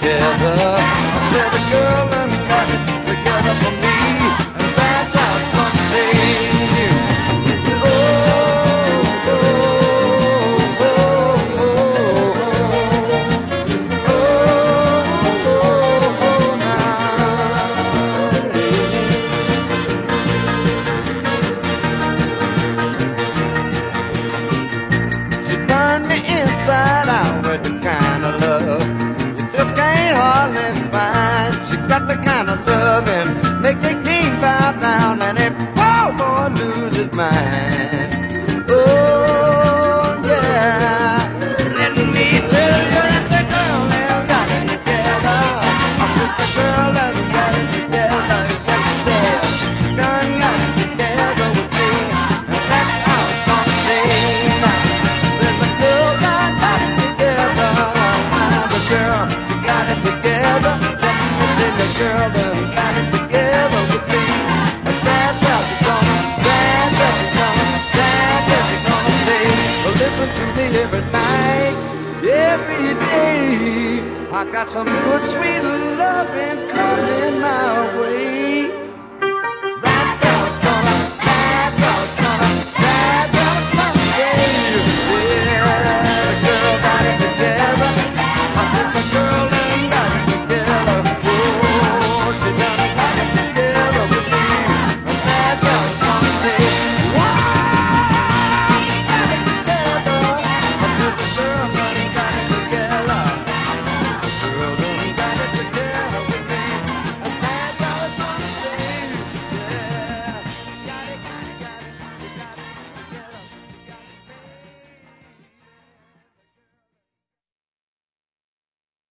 together. I said the girl and got it together for me, and that's how it's gonna stay. Oh, oh, oh, oh, oh, now. She turned me inside out with the kind of love you just can't hardly find. She got the kind of love and make the king bow down and a poor boy lose his mind. Oh yeah, let me tell you that the girl has got it together. I said the girl has got it together, yes yeah. She done got it together with me, and that's how it's gonna stay now. Said the girl got it together, the girl got it together. Let me tell the girl that got it together with me, and that's how it's gonna, that's how it's gonna, that's how it's gonna stay. Well, listen to me every night, every day. I got some good sweet loving coming my way.